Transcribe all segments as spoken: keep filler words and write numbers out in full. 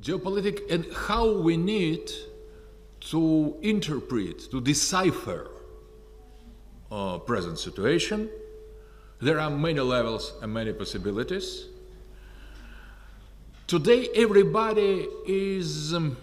geopolitics and how we need to interpret, to decipher uh, present situation. There are many levels and many possibilities. Today, everybody is um,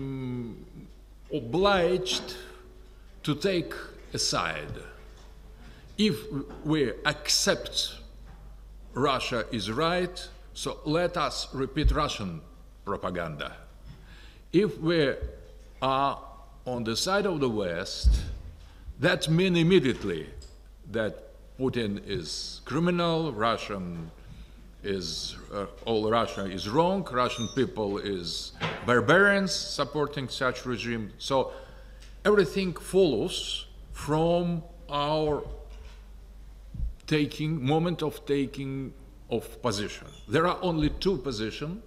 obliged to take a side. If we accept Russia is right, so let us repeat Russian propaganda. If we are on the side of the West, that means immediately that Putin is criminal, Russian is, uh, all Russia is wrong, Russian people is barbarians supporting such regime. So everything follows from our taking, moment of taking of position. There are only two positions,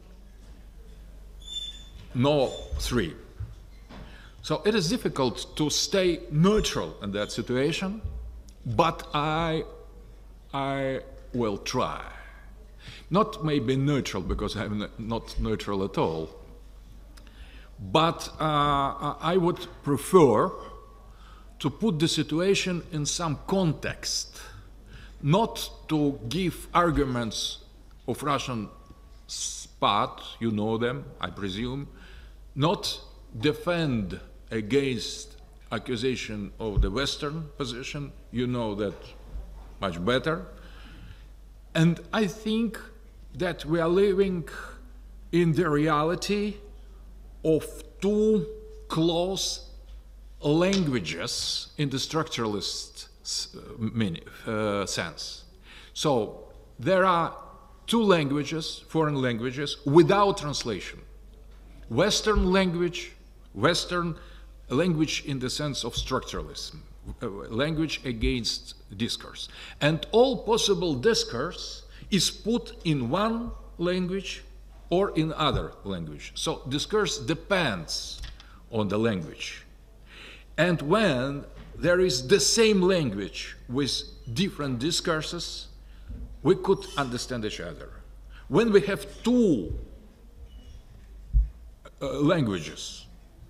no three. So it is difficult to stay neutral in that situation, but I, I will try. Not maybe neutral, because I'm not neutral at all, but uh, I would prefer to put the situation in some context, not to give arguments of Russian part, you know them, I presume, not defend against accusation of the Western position, you know that much better. And I think that we are living in the reality of two close languages in the structuralist meaning, uh, sense. So there are two languages, foreign languages, without translation. Western language, Western language in the sense of structuralism, uh, language against discourse. And all possible discourse is put in one language or in other language. So discourse depends on the language. And when there is the same language with different discourses, we could understand each other. When we have two uh, languages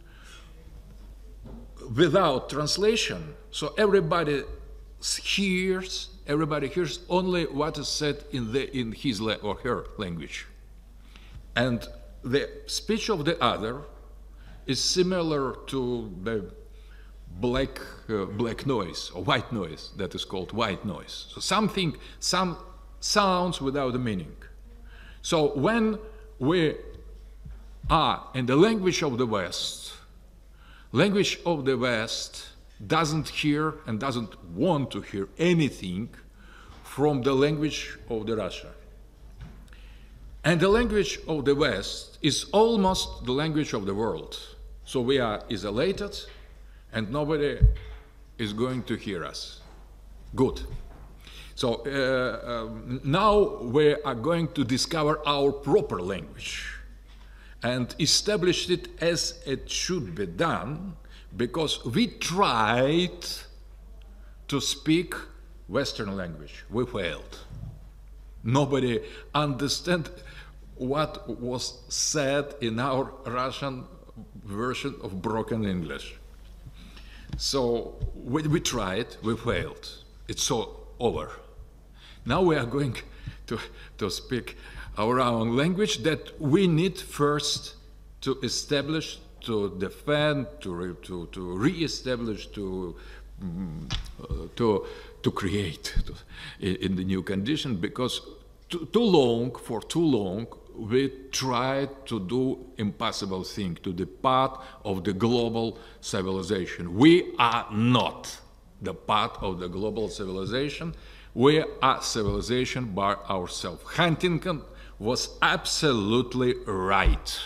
without translation, so everybody hears, everybody hears only what is said in, the, in his or her language. And the speech of the other is similar to the black, uh, black noise, or white noise, that is called white noise. So something, some sounds without a meaning. So when we are in the language of the West, language of the West doesn't hear and doesn't want to hear anything from the language of the Russia. And the language of the West is almost the language of the world. So we are isolated and nobody is going to hear us. Good. So uh, um, now we are going to discover our proper language and establish it as it should be done, because we tried to speak Western language. We failed. Nobody understand what was said in our Russian version of broken English. So we, we tried, we failed. It's so over. Now we are going to, to speak our own language that we need first to establish, to defend, to re, to, to re-establish, to, um, uh, to, to create to, in, in the new condition, because too, too long, for too long, we tried to do impossible thing, to the part of the global civilization. We are not the part of the global civilization. We are civilization by ourselves. Huntington was absolutely right.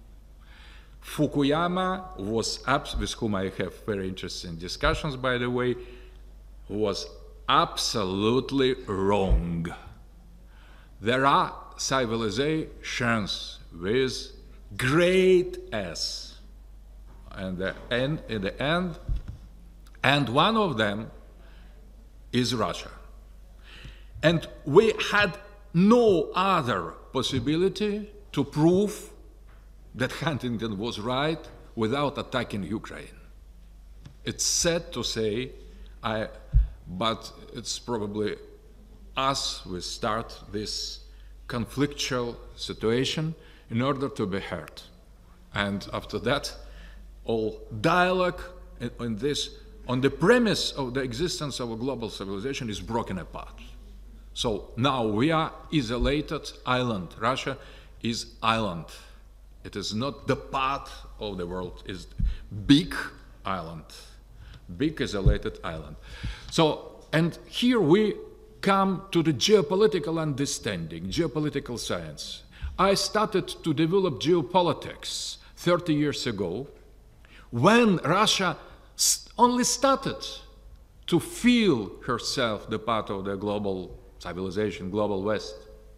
Fukuyama was, with whom I have very interesting discussions, by the way, was absolutely wrong. There are civilizations with great S, and the end, in the end, and one of them is Russia. And we had no other possibility to prove that Huntington was right without attacking Ukraine. It's sad to say, I, but it's probably us we start this conflictual situation in order to be heard. And after that, all dialogue in, in this, on the premise of the existence of a global civilization is broken apart. So now we are isolated island. Russia is island. It is not the part of the world, it's big island, big isolated island. So, and here we come to the geopolitical understanding, geopolitical science. I started to develop geopolitics thirty years ago when Russia only started to feel herself the part of the global civilization, global West.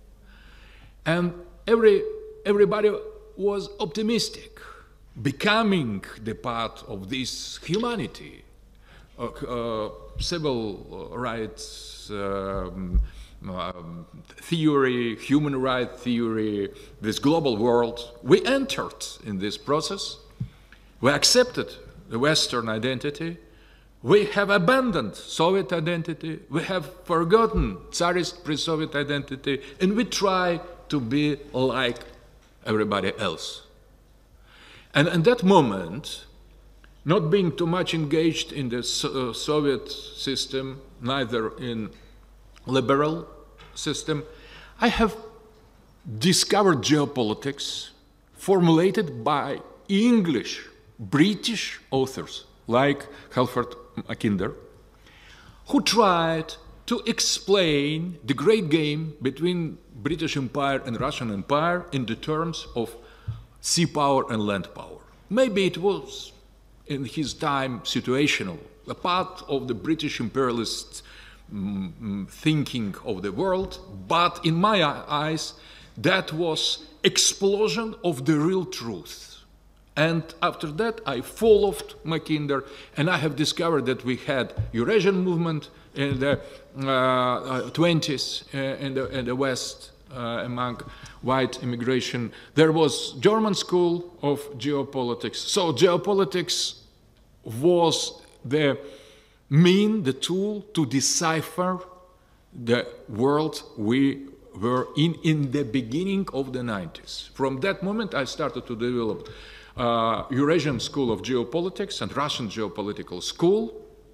And every, everybody was optimistic, becoming the part of this humanity, uh, uh, civil rights um, um, theory, human rights theory, this global world. We entered in this process. We accepted the Western identity. We have abandoned Soviet identity. We have forgotten Tsarist pre-Soviet identity, and we try to be like everybody else. And at that moment, not being too much engaged in the so- uh, Soviet system, neither in liberal system, I have discovered geopolitics formulated by English, British authors like Halford Mackinder, who tried to explain the great game between British Empire and Russian Empire in the terms of sea power and land power. Maybe it was, in his time, situational, a part of the British imperialist mm, thinking of the world, but in my eyes, that was explosion of the real truth. And after that, I followed Mackinder, and I have discovered that we had Eurasian movement in the uh, twenties uh, in, the, in the West uh, among white immigration. There was German school of geopolitics. So geopolitics was the mean, the tool to decipher the world we were in in the beginning of the nineties. From that moment, I started to develop Uh, Eurasian School of Geopolitics and Russian Geopolitical School.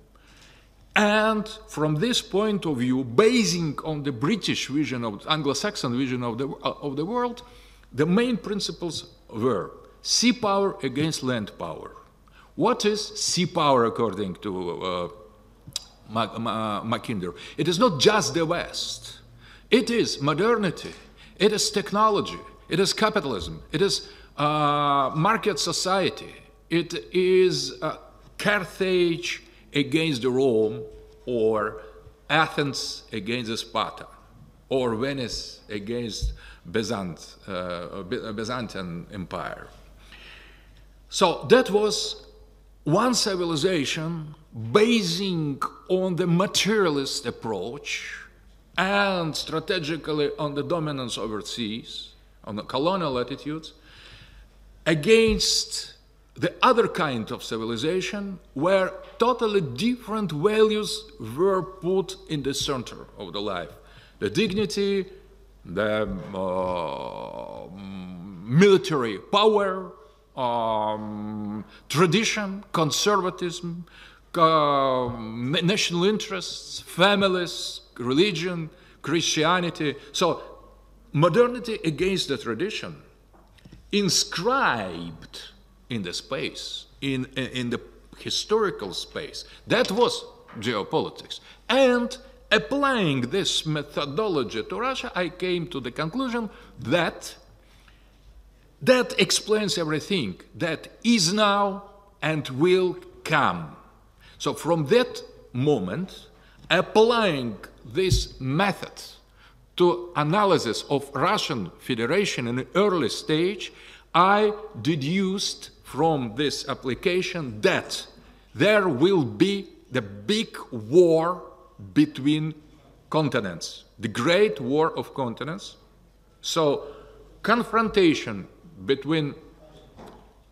And from this point of view, basing on the British vision of Anglo-Saxon vision of the, uh, of the world, the main principles were sea power against land power. What is sea power according to uh, Mac- Ma- Mackinder? It is not just the West. It is modernity. It is technology. It is capitalism. It is Uh, market society. It is uh, Carthage against Rome, or Athens against Sparta, or Venice against Byzant, uh, Byzantine Empire. So that was one civilization basing on the materialist approach and strategically on the dominance overseas, on the colonial attitudes, against the other kind of civilization where totally different values were put in the center of the life. The dignity, the uh, military power, um, tradition, conservatism, uh, national interests, families, religion, Christianity. So modernity against the tradition, inscribed in the space, in, in the historical space. That was geopolitics. And applying this methodology to Russia, I came to the conclusion that that explains everything that is now and will come. So from that moment, applying this method to analysis of Russian Federation in the early stage, I deduced from this application that there will be the big war between continents, the great war of continents. So confrontation between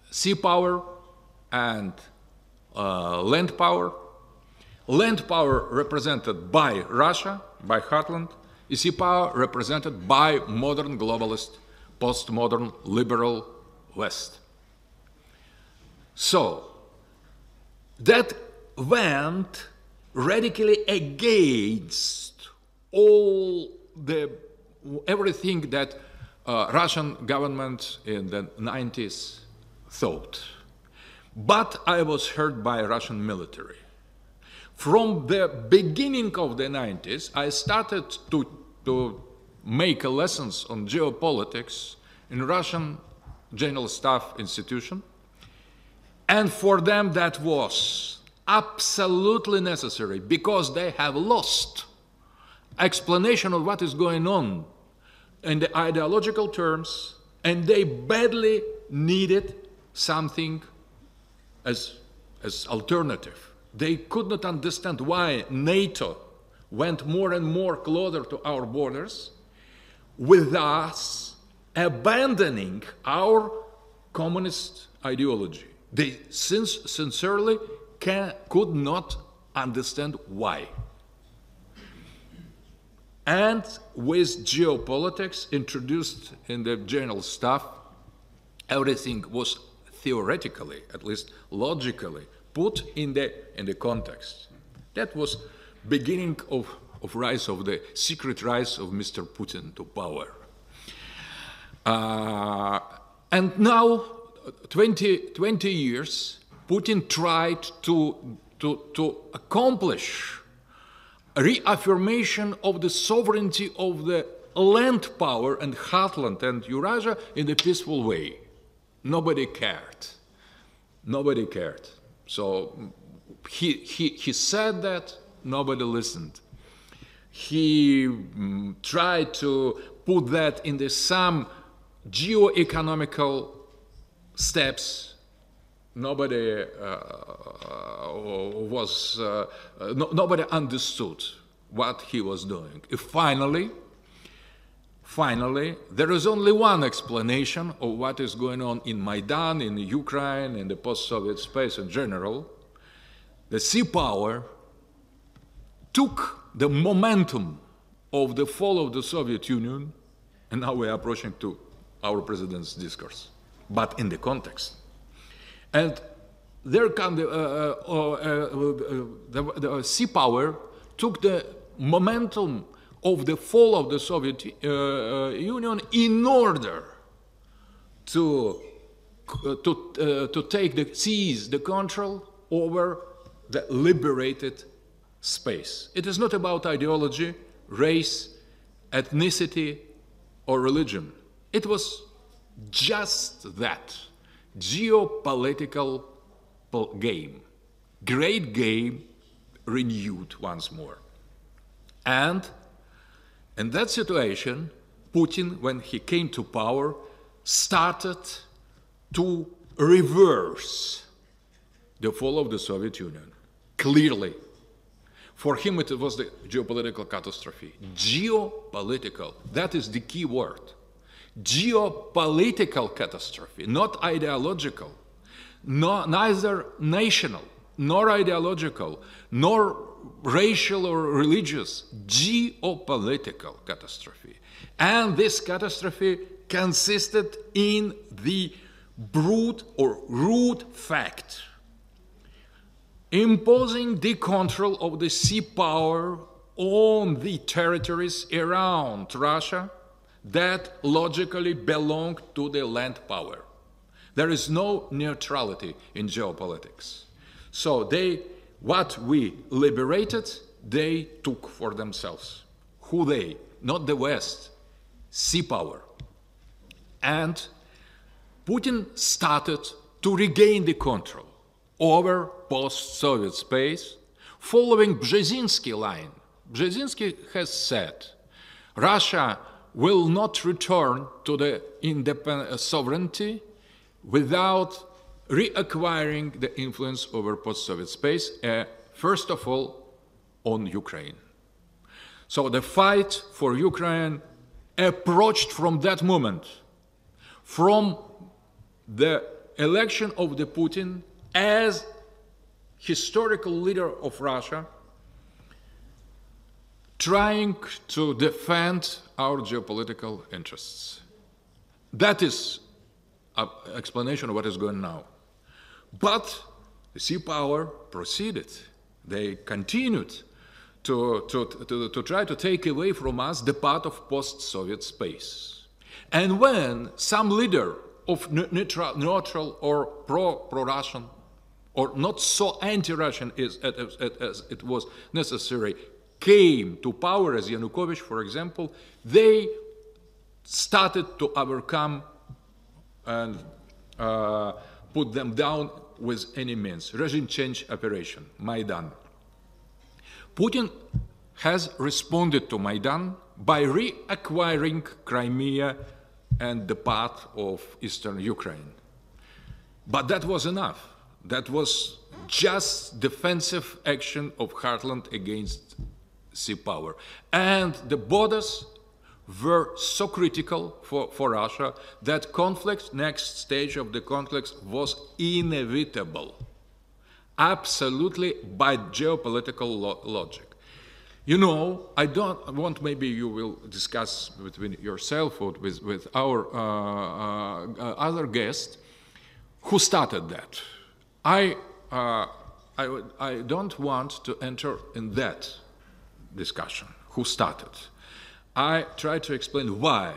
sea power and uh, land power. Land power represented by Russia, by Heartland, sea power represented by modern globalist, postmodern, liberal West. So that went radically against all the everything that uh, Russian government in the nineties thought. But I was heard by Russian military. From the beginning of the nineties, I started to, to make lessons on geopolitics in Russian General Staff Institution. And for them that was absolutely necessary because they have lost explanation of what is going on in the ideological terms, and they badly needed something as, as alternative. They could not understand why NATO went more and more closer to our borders, with us abandoning our communist ideology. They since, sincerely can, could not understand why. And with geopolitics introduced in the general staff, everything was theoretically, at least logically, put in the, in the context. That was beginning of, of rise of the secret rise of Mister Putin to power. Uh, and now, twenty, twenty years, Putin tried to, to, to accomplish a reaffirmation of the sovereignty of the land power and Heartland and Eurasia in a peaceful way. Nobody cared. Nobody cared. So he, he, he said that, nobody listened. He um, tried to put that in the some geo-economical steps. Nobody uh, was, uh, no, nobody understood what he was doing. If finally, finally, there is only one explanation of what is going on in Maidan, in Ukraine, in the post-Soviet space in general. The sea power took the momentum of the fall of the Soviet Union, and now we are approaching to our president's discourse, but in the context. And there come the, uh, uh, uh, the, the sea power took the momentum of the fall of the Soviet uh, Union in order to, uh, to, uh, to take the, seize the control over the liberated space. It is not about ideology, race, ethnicity, or religion. It was just that. Geopolitical game, great game renewed once more. And in that situation, Putin, when he came to power, started to reverse the fall of the Soviet Union, clearly. For him, it was the geopolitical catastrophe. Geopolitical, that is the key word. Geopolitical catastrophe, not ideological, no, neither national, nor ideological, nor racial or religious, geopolitical catastrophe. And this catastrophe consisted in the brute or root fact, imposing the control of the sea power on the territories around Russia that logically belong to the land power. There is no neutrality in geopolitics. So they, what we liberated, they took for themselves. Who they? Not the West, sea power. And Putin started to regain the control over post-Soviet space, following Brzezinski line. Brzezinski has said, Russia will not return to the independent sovereignty without reacquiring the influence over post-Soviet space, uh, first of all, on Ukraine. So the fight for Ukraine approached from that moment, from the election of the Putin as historical leader of Russia, trying to defend our geopolitical interests. That is an explanation of what is going on now. But the sea power proceeded. They continued to, to, to, to try to take away from us the part of post-Soviet space. And when some leader of neutral, neutral or pro, pro-Russian, or not so anti-Russian as, as, as it was necessary, came to power, as Yanukovych, for example, they started to overcome and uh, put them down with any means. Regime change operation, Maidan. Putin has responded to Maidan by reacquiring Crimea and the part of eastern Ukraine. But that was enough. That was just defensive action of heartland against sea power. And the borders were so critical for, for Russia that conflict, next stage of the conflict, was inevitable. Absolutely by geopolitical lo logic. You know, I don't want, maybe you will discuss between yourself or with, with our uh, uh, other guest, who started that. I, uh, I, I don't want to enter in that discussion, who started. I try to explain why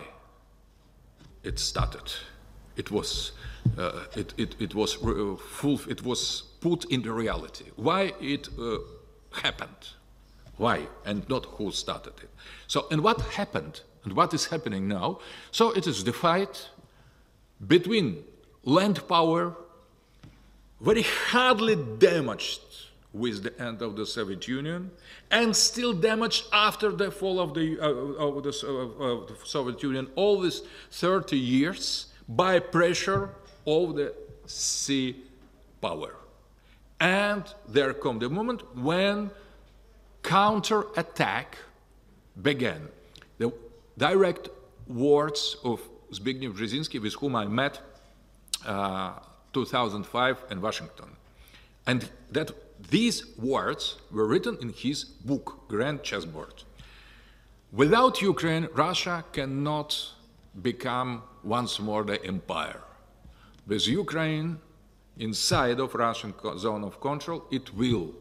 it started. It was, uh, it, it, it was uh, full, it was put into reality. Why it uh, happened? Why, and not who started it. So, and what happened, and what is happening now? So it is the fight between land power, very hardly damaged with the end of the Soviet Union, and still damaged after the fall of the, uh, of the, uh, of the Soviet Union, all these thirty years, by pressure of the sea power. And there comes the moment when counter-attack began. The direct words of Zbigniew Brzezinski, with whom I met uh, two thousand five in Washington. And that these words were written in his book, Grand Chessboard. Without Ukraine, Russia cannot become once more the empire. With Ukraine inside of Russian zone of control, it will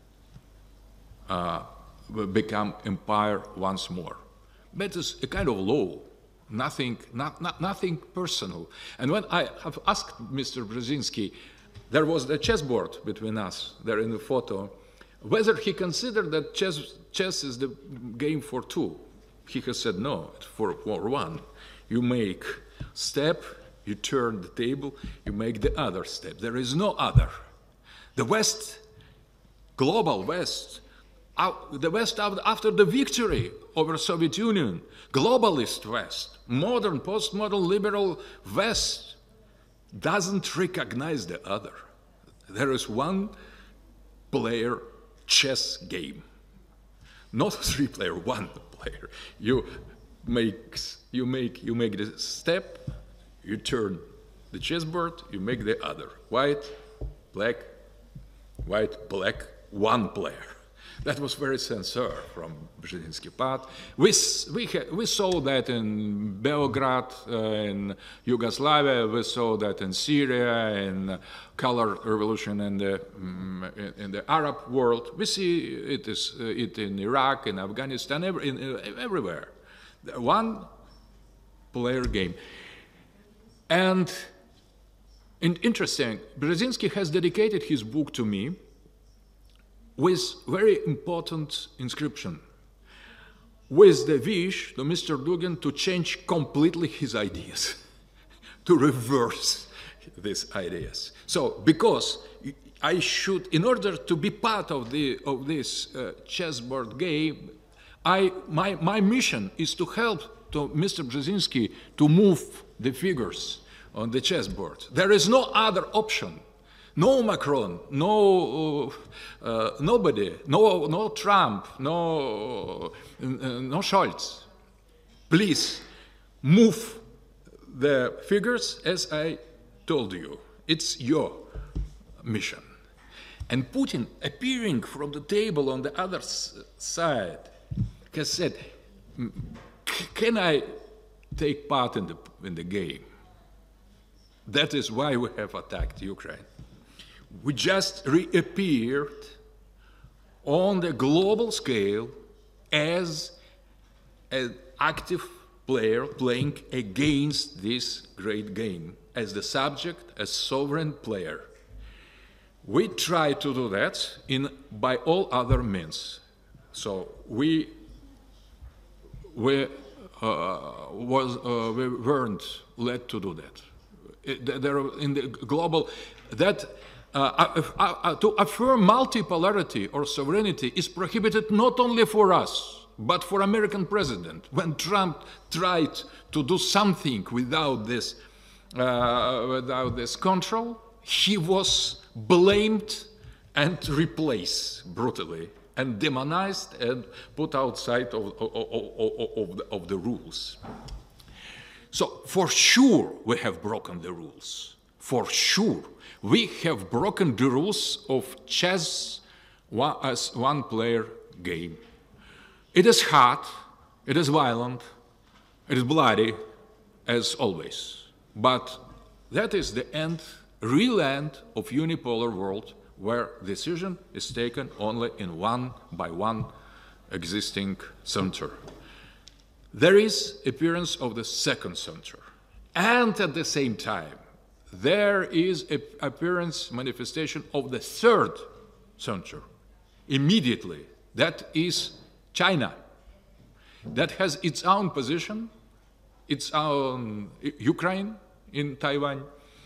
uh, become empire once more. That is a kind of law, nothing, not, not, nothing personal. And when I have asked Mister Brzezinski, there was the chessboard between us, there in the photo, whether he considered that chess, chess is the game for two. He has said no, it's for, for one. You make step, you turn the table, you make the other step. There is no other. The West, global West, the West after the victory over Soviet Union, globalist West, modern, postmodern, liberal West, doesn't recognize the other. There is one player chess game, not three player, one player. You make, you make, you make the step, you turn the chessboard, you make the other. White, black, white, black, one player. That was very sincere from Brzezinski part. We, we, we saw that in Belgrade, uh, in Yugoslavia, we saw that in Syria, in color revolution in the, um, in, in the Arab world. We see it, is, uh, it in Iraq, in Afghanistan, every, in, uh, everywhere. One player game. And, and interesting, Brzezinski has dedicated his book to me with very important inscription, with the wish to Mister Dugin to change completely his ideas, to reverse these ideas. So, because I should, in order to be part of, the, of this uh, chessboard game, I, my, my mission is to help to Mister Brzezinski to move the figures on the chessboard. There is no other option. No Macron, no uh, nobody, no no Trump, no uh, no Scholz. Please move the figures as I told you, It's your mission. And Putin, appearing from the table on the other side, has said, can I take part in the, in the game? That is why we have attacked Ukraine. We just reappeared on the global scale as an active player playing against this great game, as the subject, as sovereign player. We try to do that in, by all other means. So we, we, uh, was, uh, we weren't led to do that. It, there, in the global, that uh, uh, uh, to affirm multipolarity or sovereignty is prohibited not only for us, but for American president. When Trump tried to do something without this, uh, without this control, he was blamed and replaced brutally and demonized and put outside of, of, of, of, the, of the rules. So for sure we have broken the rules. For sure we have broken the rules of chess as one-player game. It is hard, it is violent, it is bloody, as always. But that is the end, real end of unipolar world, where decision is taken only in one by one existing center. There is appearance of the second center. And at the same time, there is an appearance, manifestation of the third center. Immediately, that is China. That has its own position, its own Ukraine in Taiwan,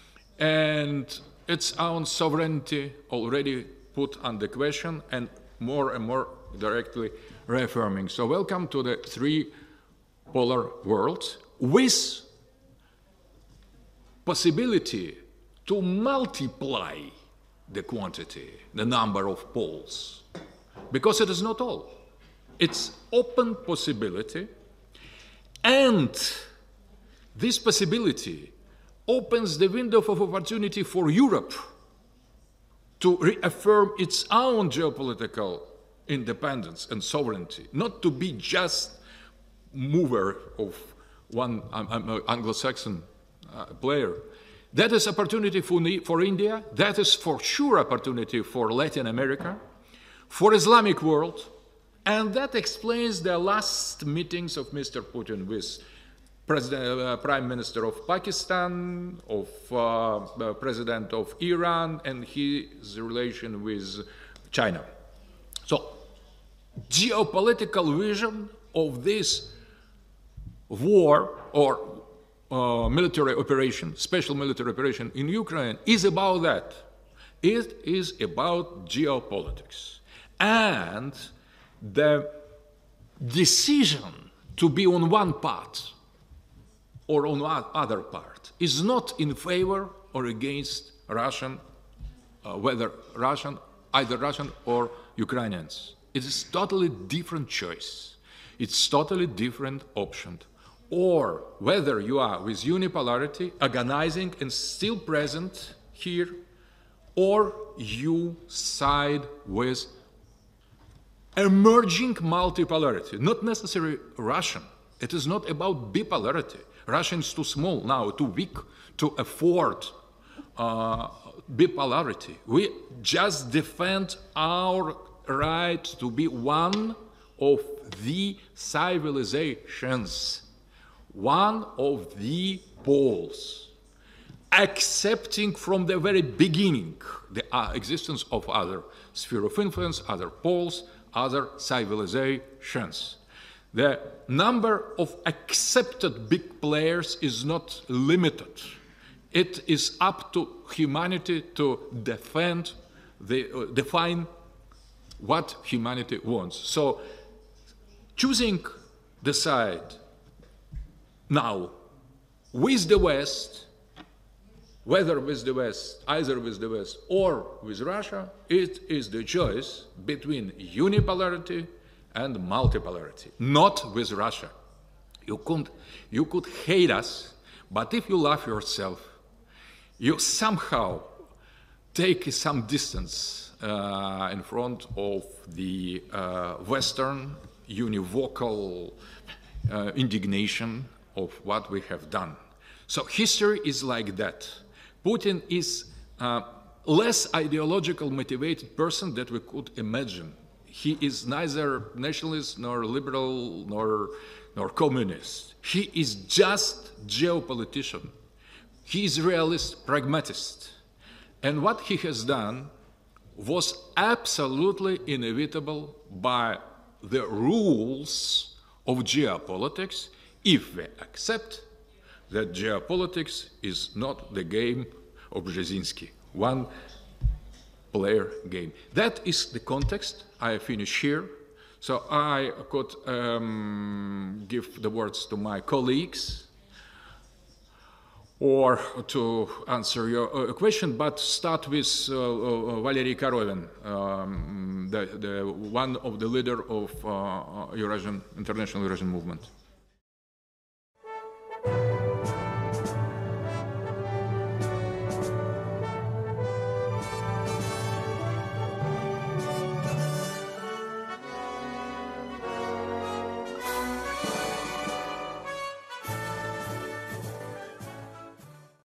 and its own sovereignty already put under question and more and more directly reaffirming. So welcome to the three polar world with possibility to multiply the quantity, the number of poles, because it is not all. It's open possibility, and this possibility opens the window of opportunity for Europe to reaffirm its own geopolitical independence and sovereignty, not to be just mover of one um, Anglo-Saxon uh, player. That is opportunity for, for India, that is for sure opportunity for Latin America, for Islamic world, and that explains the last meetings of Mister Putin with President, uh, Prime Minister of Pakistan, of uh, uh, President of Iran, and his relation with China. So, geopolitical vision of this war or uh, military operation, special military operation in Ukraine is about that. It is about geopolitics. And the decision to be on one part or on one other part is not in favor or against Russian, uh, whether Russian, either Russian or Ukrainians. It is totally different choice. It's totally different option. Or whether you are with unipolarity, organizing and still present here, or you side with emerging multipolarity, not necessarily Russian. It is not about bipolarity. Russia is too small now, too weak to afford uh, bipolarity. We just defend our right to be one of the civilizations, one of the poles, accepting from the very beginning the uh, existence of other sphere of influence, other poles, other civilizations. The number of accepted big players is not limited. It is up to humanity to defend, the, uh, define what humanity wants. So choosing the side now with the West, whether with the West, either with the West or with Russia, it is the choice between unipolarity and multipolarity, not with Russia. You could, you could hate us, but if you love yourself, you somehow take some distance uh, in front of the uh, Western univocal uh, indignation of what we have done. So history is like that. Putin is a less ideological motivated person that we could imagine. He is neither nationalist nor liberal nor, nor communist. He is just geopolitician. He is realist, pragmatist. And what he has done was absolutely inevitable by the rules of geopolitics if we accept that geopolitics is not the game of Brzezinski, one player game. That is the context. I finish here. So I could um, give the words to my colleagues or to answer your uh, question, but start with uh, uh, Valery Korovin, um, the, the one of the leader of uh, Eurasian International Eurasian Movement.